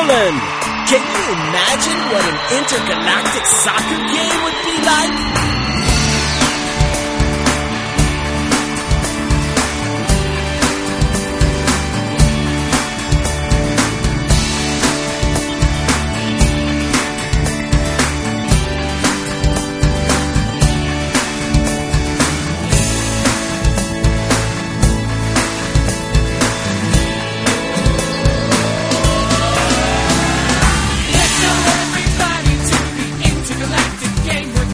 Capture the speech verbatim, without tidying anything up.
Ireland. Can you imagine what an intergalactic soccer game would be?